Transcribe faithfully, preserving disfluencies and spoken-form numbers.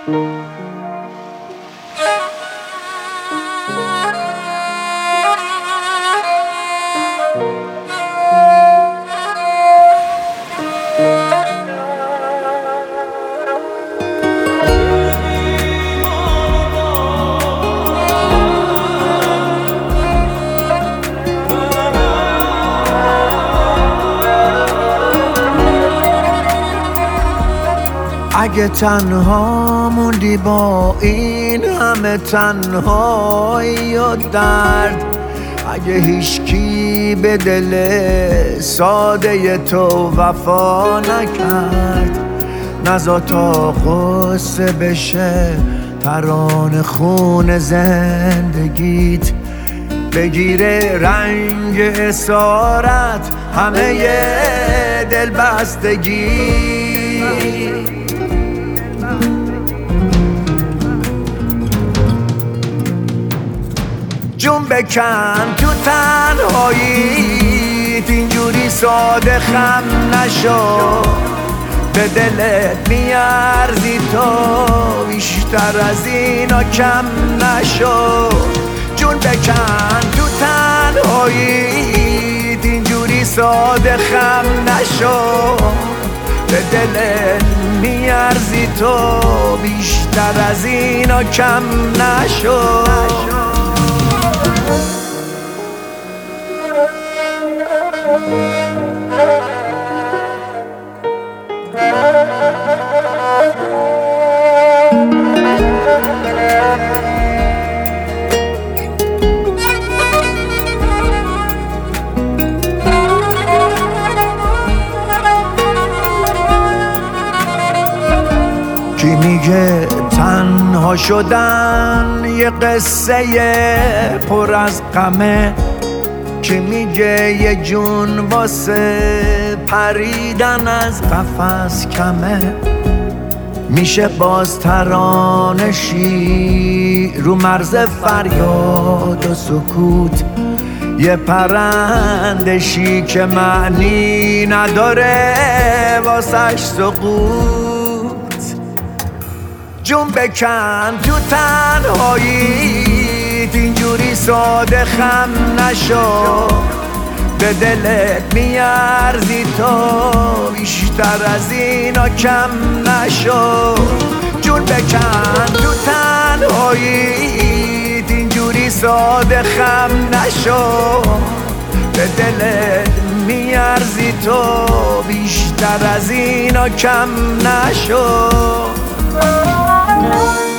اگه تنها موندی با این همه تنهایی و درد، اگه هیچکی به دل ساده تو وفا نکرد، نزا تا قصه بشه ترانه خون زندگیت، بگیره رنگ اسارت همه دل بستگی. جون بکن تو تنهاییت، اینجوری ساده خم نشو، به دلت میارزی تو بیشتر از اینا کم نشو. جون بکن تو تنهاییت، اینجوری ساده خم نشو، به دلت میارزی تو بیشتر از اینا کم نشو. کی میگه تنها شدن یه قصه پر از غمه، کی میگه یه جون واسه پریدن از قفس کمه، میشه باز ترانشی رو مرز فریاد و سکوت، یه پرندشی که معنی نداره واسش سقوط. جون بکن تو تنهاییت، اینجوری ساده خم نشو، به دلت میارزی تو بیشتر از اینا کم نشو. جون بکن تو تنهاییت، اینجوری ساده خم نشو، به دلت میارزی تو بیشتر از اینا کم نشو.